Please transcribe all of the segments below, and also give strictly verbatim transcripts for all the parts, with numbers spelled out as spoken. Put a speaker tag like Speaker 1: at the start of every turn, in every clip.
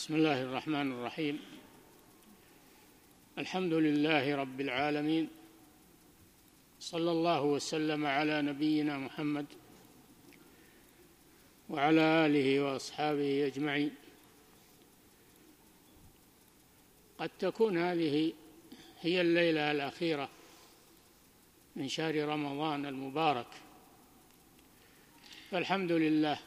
Speaker 1: بسم الله الرحمن الرحيم. الحمد لله رب العالمين، صلى الله وسلم على نبينا محمد وعلى آله وأصحابه أجمعين. قد تكون هذه هي الليلة الأخيرة من شهر رمضان المبارك، فالحمد لله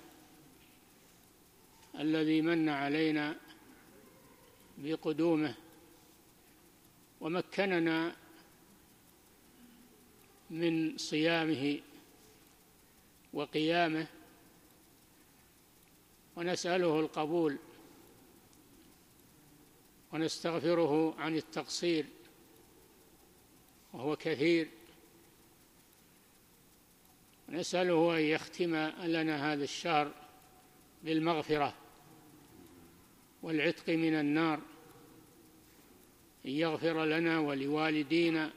Speaker 1: الذي من علينا بقدومه ومكننا من صيامه وقيامه، ونسأله القبول ونستغفره عن التقصير وهو كثير، ونسأله أن يختم لنا هذا الشهر بالمغفرة والعتق من النار، أن يغفر لنا ولوالدينا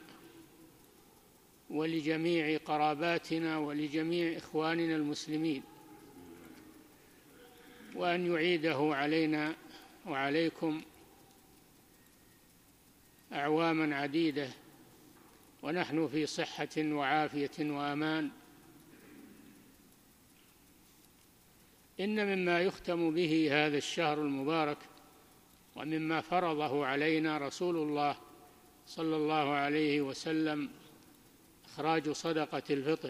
Speaker 1: ولجميع قراباتنا ولجميع إخواننا المسلمين، وأن يعيده علينا وعليكم أعواما عديدة ونحن في صحة وعافية وأمان. إن مما يختم به هذا الشهر المبارك ومما فرضه علينا رسول الله صلى الله عليه وسلم إخراج صدقة الفطر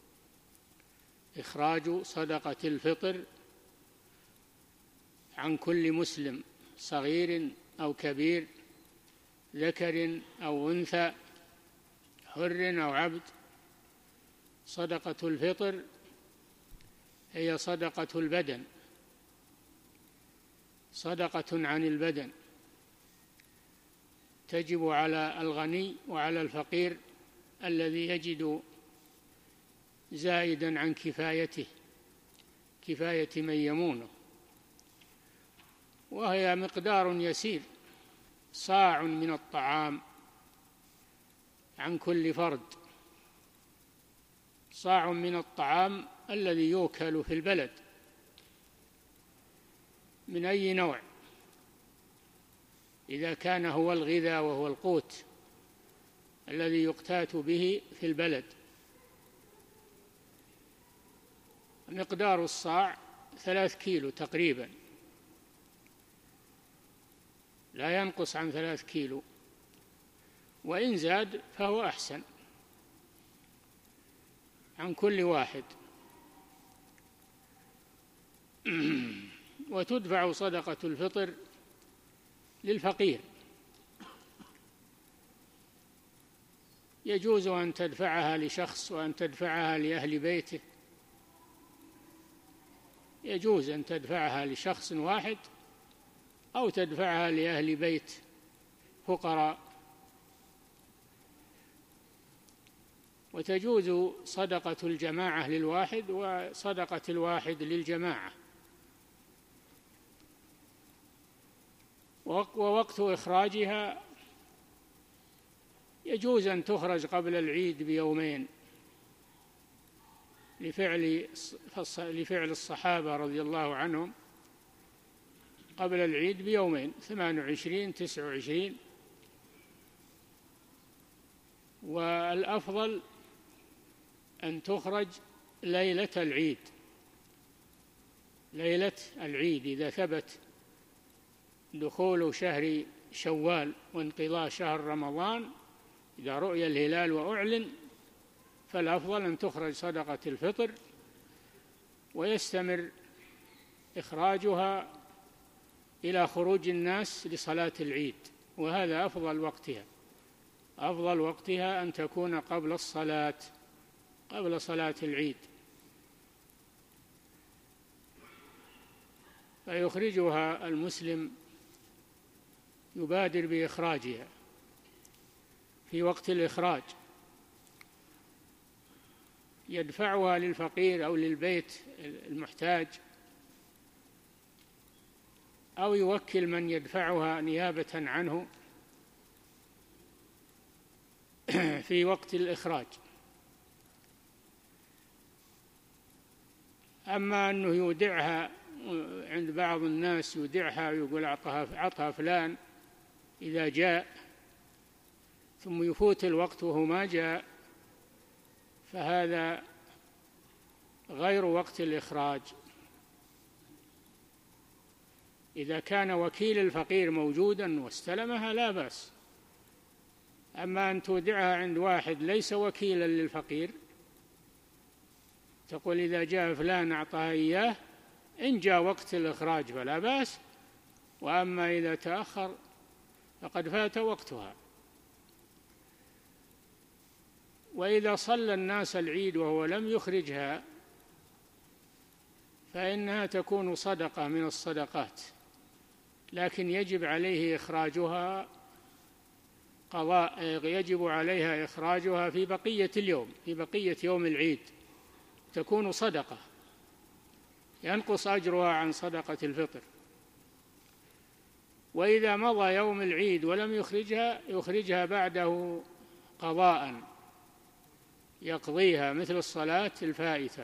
Speaker 1: إخراج صدقة الفطر عن كل مسلم صغير أو كبير، ذكر أو أنثى، حر أو عبد. صدقة الفطر هي صدقة البدن، صدقة عن البدن، تجب على الغني وعلى الفقير الذي يجد زائدا عن كفايته كفاية من يمونه، وهي مقدار يسير، صاع من الطعام عن كل فرد، صاع من الطعام الذي يؤكل في البلد من أي نوع، إذا كان هو الغذاء وهو القوت الذي يقتات به في البلد. مقدار الصاع ثلاث كيلو تقريبا، لا ينقص عن ثلاث كيلو، وإن زاد فهو أحسن عن كل واحد. وتدفع صدقة الفطر للفقير، يجوز أن تدفعها لشخص وأن تدفعها لأهل بيته، يجوز أن تدفعها لشخص واحد أو تدفعها لأهل بيت فقراء، وتجوز صدقة الجماعة للواحد وصدقة الواحد للجماعة. ووقت إخراجها يجوز أن تخرج قبل العيد بيومين لفعل لفعل الصحابة رضي الله عنهم قبل العيد بيومين، ثمان وعشرين تسع وعشرين. والأفضل أن تخرج ليلة العيد ليلة العيد إذا ثبت دخول شهر شوال وانقضاء شهر رمضان، إذا رؤي الهلال وأعلن، فالأفضل أن تخرج صدقة الفطر ويستمر إخراجها إلى خروج الناس لصلاة العيد، وهذا أفضل وقتها. أفضل وقتها أن تكون قبل الصلاة قبل صلاة العيد، فيخرجها المسلم، يبادر بإخراجها في وقت الإخراج، يدفعها للفقير أو للبيت المحتاج، أو يوكل من يدفعها نيابة عنه في وقت الإخراج. أما أنه يودعها عند بعض الناس يودعها ويقول أعطها فلان إذا جاء، ثم يفوت الوقت وهو ما جاء، فهذا غير وقت الإخراج. إذا كان وكيل الفقير موجودا واستلمها لا بأس، أما أن تودعها عند واحد ليس وكيلا للفقير، تقول إذا جاء فلان أعطاها إياه، إن جاء وقت الإخراج فلا بأس، وأما إذا تأخر فقد فات وقتها. وإذا صلى الناس العيد وهو لم يخرجها فإنها تكون صدقة من الصدقات، لكن يجب عليه إخراجها قضاء، يجب عليها إخراجها في بقية اليوم، في بقية يوم العيد تكون صدقة، ينقص أجرها عن صدقة الفطر. وإذا مضى يوم العيد ولم يخرجها يخرجها بعده قضاء، يقضيها مثل الصلاة الفائتة،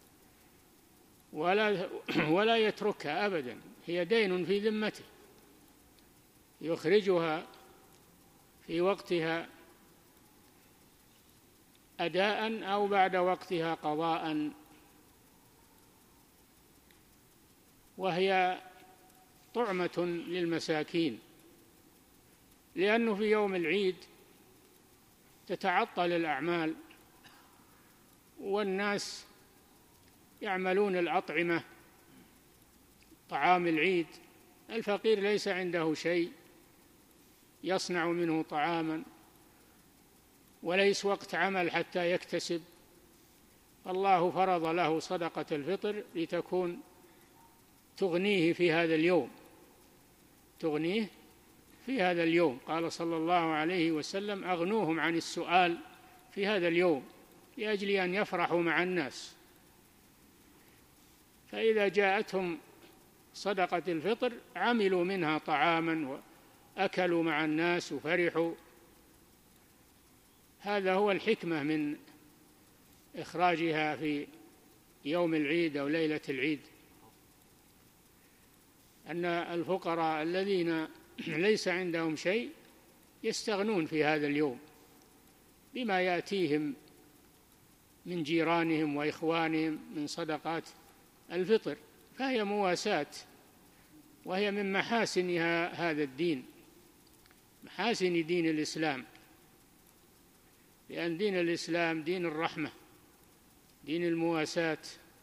Speaker 1: ولا ولا يتركها أبدا، هي دين في ذمته، يخرجها في وقتها أداء أو بعد وقتها قضاء. وهي طعمة للمساكين، لأنه في يوم العيد تتعطل الأعمال والناس يعملون الأطعمة، طعام العيد، الفقير ليس عنده شيء يصنع منه طعاما وليس وقت عمل حتى يكتسب، الله فرض له صدقة الفطر لتكون تغنيه في هذا اليوم، تغنيه في هذا اليوم. قال صلى الله عليه وسلم أغنوهم عن السؤال في هذا اليوم لأجل أن يفرحوا مع الناس. فإذا جاءتهم صدقة الفطر عملوا منها طعاما وأكلوا مع الناس وفرحوا. هذا هو الحكمة من إخراجها في يوم العيد أو ليلة العيد، أن الفقراء الذين ليس عندهم شيء يستغنون في هذا اليوم بما يأتيهم من جيرانهم وإخوانهم من صدقات الفطر، فهي مواساة، وهي من محاسنها هذا الدين، محاسن دين الإسلام، لأن دين الإسلام دين الرحمة، دين المواساة،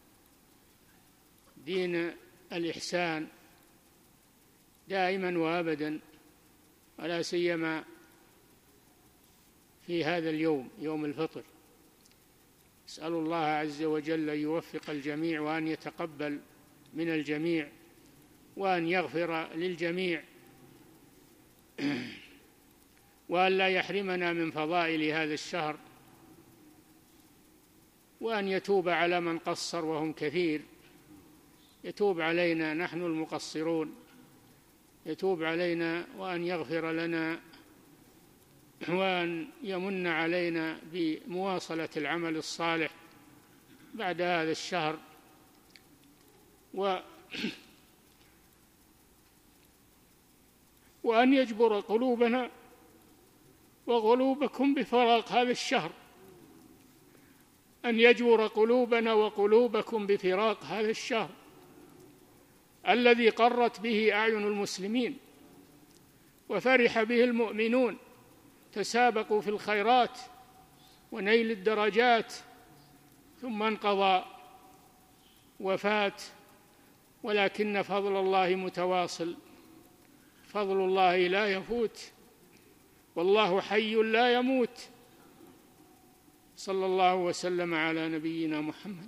Speaker 1: دين الإحسان دائما وأبدا، ولا سيما في هذا اليوم يوم الفطر. أسأل الله عز وجل أن يوفق الجميع وأن يتقبل من الجميع وأن يغفر للجميع وأن لا يحرمنا من فضائل هذا الشهر، وأن يتوب على من قصر وهم كثير، يتوب علينا نحن المقصرون، يتوب علينا وأن يغفر لنا وأن يمن علينا بمواصلة العمل الصالح بعد هذا الشهر، و وأن يجبر قلوبنا وقلوبكم بفراق هذا الشهر، أن يجبر قلوبنا وقلوبكم بفراق هذا الشهر الذي قرت به أعين المسلمين وفرح به المؤمنون، تسابقوا في الخيرات ونيل الدرجات، ثم انقضى وفات، ولكن فضل الله متواصل، فضل الله لا يفوت، والله حي لا يموت. صلى الله وسلم على نبينا محمد.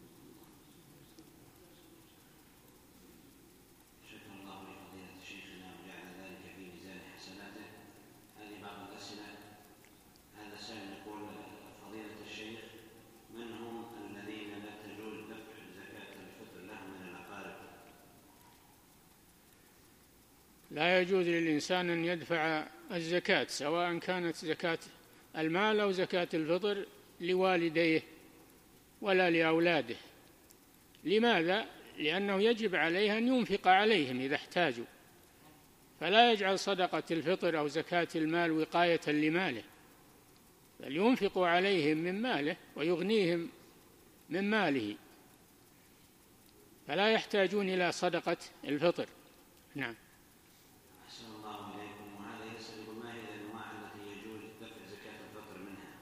Speaker 1: لا يجوز للإنسان أن يدفع الزكاة، سواء كانت زكاة المال أو زكاة الفطر، لوالديه ولا لأولاده. لماذا؟ لأنه يجب عليه أن ينفق عليهم إذا احتاجوا، فلا يجعل صدقة الفطر أو زكاة المال وقاية لماله، بل ينفق عليهم من ماله ويغنيهم من ماله، فلا يحتاجون إلى صدقة الفطر. نعم.
Speaker 2: أحسن الله إليكم. وهذا يسأل ما هي الأنواع التي يجوز دفع زكاة الفطر منها؟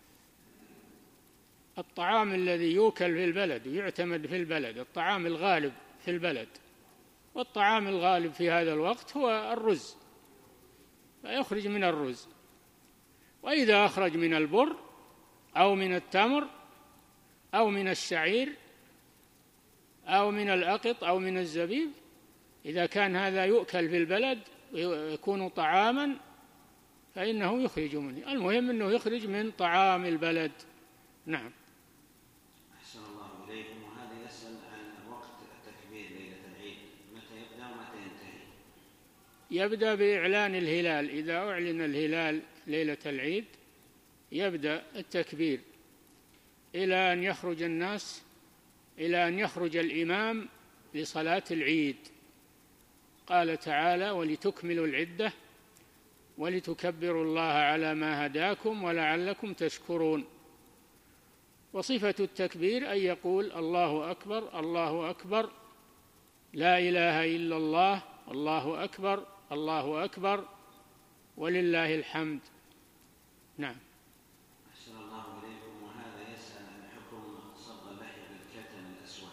Speaker 1: الطعام الذي يؤكل في البلد ويعتمد في البلد، الطعام الغالب في البلد، والطعام الغالب في هذا الوقت هو الرز، فيخرج من الرز. وإذا أخرج من البر أو من التمر أو من الشعير أو من الأقط أو من الزبيب، إذا كان هذا يؤكل في البلد ويكون طعاما فإنه يخرج منه، المهم أنه يخرج من طعام البلد. نعم.
Speaker 2: أحسن الله إليكم. وهذا يسأل عن وقت التكبير ليلة العيد، متى يبدأ ومتى ينتهي؟
Speaker 1: يبدأ بإعلان الهلال، إذا أعلن الهلال ليلة العيد يبدأ التكبير إلى أن يخرج الناس، إلى أن يخرج الإمام لصلاة العيد. قال تعالى: ولتكملوا العدة ولتكبروا الله على ما هداكم ولعلكم تشكرون. وصفة التكبير أن يقول: الله أكبر الله أكبر لا إله إلا الله الله أكبر الله أكبر ولله الحمد. نعم.
Speaker 2: أحسن الله إليكم. وهذا يسأل عن حكم صبغ اللحية بالكتم الأسود.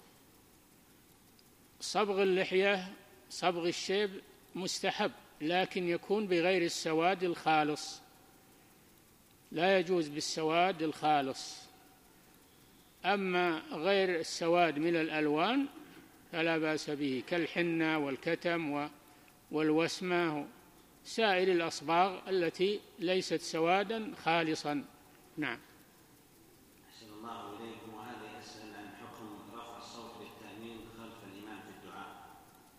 Speaker 1: صبغ اللحية، صبغ الشيب مستحب، لكن يكون بغير السواد الخالص، لا يجوز بالسواد الخالص. أما غير السواد من الألوان فلا بأس به، كالحنة والكتم والوسمة، سائر الأصباغ التي ليست سوادا خالصا. نعم.
Speaker 2: أحسن الله إليكم. وهذا يسأل عن حكم رفع الصوت بالتأمين خلف الإمام في الدعاء.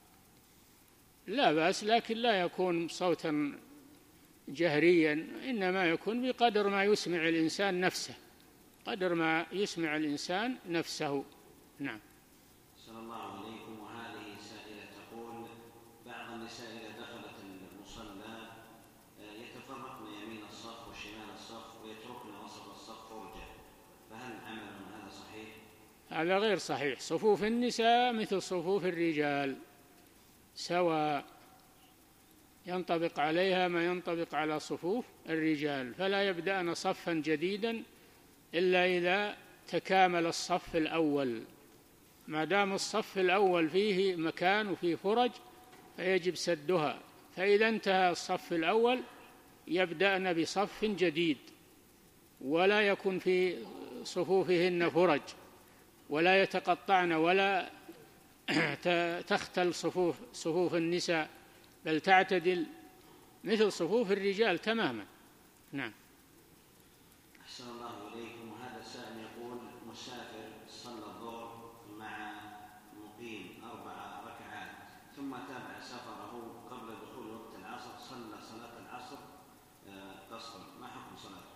Speaker 1: لا بأس، لكن لا يكون صوتا جهريا، إنما يكون بقدر ما يسمع الإنسان نفسه، قدر ما يسمع الإنسان نفسه. نعم.
Speaker 2: أحسن الله إليكم. وهذه سائلة تقول: بعض النساء إذا دخلت المصلى يتفرقن يمين الصف وشمال الصف ويتركن وسط الصف فرجة، فهل عمل هذا صحيح؟
Speaker 1: هذا غير صحيح. صفوف النساء مثل صفوف الرجال سواء، ينطبق عليها ما ينطبق على صفوف الرجال، فلا يبدأن صفا جديدا إلا إذا تكامل الصف الأول. ما دام الصف الأول فيه مكان وفيه فرج فيجب سدها، فإذا انتهى الصف الأول يبدأن بصف جديد، ولا يكون في صفوفهن فرج، ولا يتقطعن ولا تختل صفوف صفوف النساء، بل تعتدل مثل صفوف الرجال تماما. نعم.
Speaker 2: أحسن الله إليكم. وهذا السائل يقول: مسافر صلى الظهر مع مقيم أربع ركعات ثم تابع سفره قبل دخول وقت العصر، صلى صلاة العصر قصرا، ما حكم صلاته؟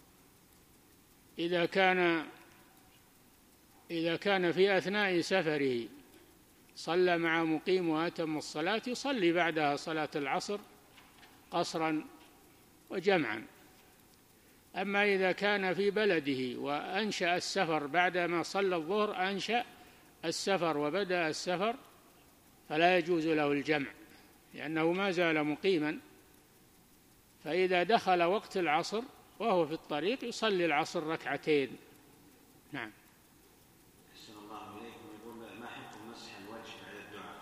Speaker 1: إذا كان إذا كان في أثناء سفره صلى مع مقيم وأتم الصلاة يصلي بعدها صلاة العصر قصرا وجمعا. أما إذا كان في بلده وأنشأ السفر بعدما صلى الظهر، أنشأ السفر وبدأ السفر، فلا يجوز له الجمع لأنه ما زال مقيما، فإذا دخل وقت العصر وهو في الطريق يصلي العصر ركعتين. نعم.
Speaker 2: أحسن الله إليكم. يقول: ما حكم مسح الوجه بعد الدعاء؟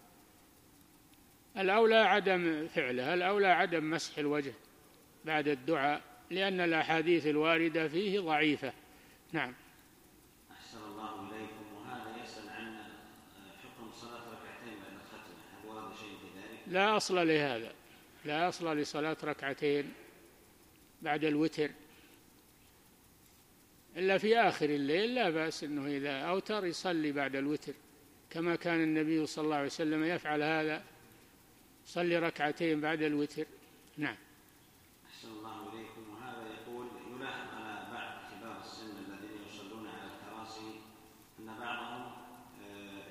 Speaker 1: الأولى عدم فعله، الأولى عدم مسح الوجه بعد الدعاء، لأن الأحاديث الواردة فيه ضعيفة. نعم.
Speaker 2: أحسن الله إليكم. وهذا يسأل عن حكم صلاة ركعتين بعد الختمة، هل ورد شيء في ذلك؟
Speaker 1: لا أصل لهذا، لا أصل لصلاة ركعتين بعد الوتر إلا في آخر الليل، لا بأس أنه إذا أوتر يصلي بعد الوتر، كما كان النبي صلى الله عليه وسلم يفعل هذا، صلي ركعتين بعد الوتر. نعم.
Speaker 2: أحسن الله إليكم. وهذا يقول: يلاحظ على بعض كبار السن الذين يصلون على الكراسي أن بعضهم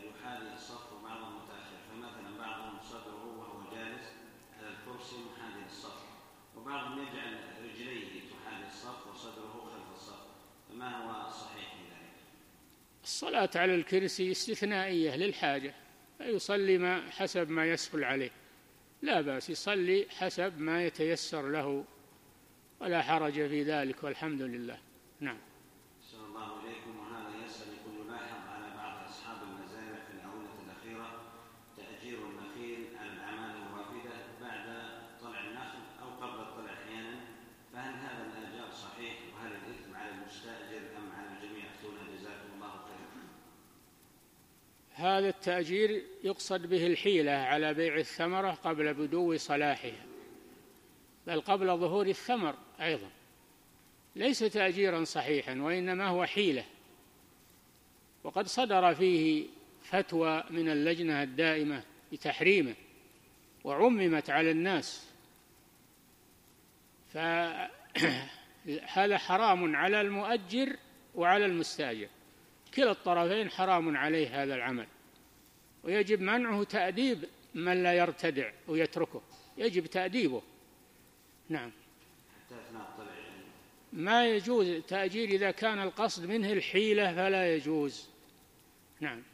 Speaker 2: ما هو الصحيح في ذلك؟
Speaker 1: الصلاة على الكرسي استثنائية للحاجة، فيصلي ما حسب ما يسهل عليه، لا بأس يصلي حسب ما يتيسر له ولا حرج في ذلك، والحمد لله. نعم.
Speaker 2: أحسن الله إليكم. وهذا يسأل يقول يلاحظ على بعض أصحاب المزارع في الآونة الأخيرة تأجير النخيل على الأعمال الوافدة بعد طلع النخل أو قبل الطلع أحيانا، فهل هذا الإيجار صحيح؟ وهل الإثم على المستأجر أم على الجميع؟ أفتونا جزاكم الله خيرا.
Speaker 1: هذا التأجير يقصد به الحيلة على بيع الثمرة قبل بدو صلاحها، بل قبل ظهور الثمر أيضا، ليس تأجيرا صحيحا وإنما هو حيلة، وقد صدر فيه فتوى من اللجنة الدائمة بتحريمه وعممت على الناس، فهذا حرام على المؤجر وعلى المستأجر، كلا الطرفين حرام عليه هذا العمل، ويجب منعه تأديب من لا يرتدع ويتركه، يجب تأديبه. نعم. ما يجوز تأجير إذا كان القصد منه الحيلة فلا يجوز. نعم.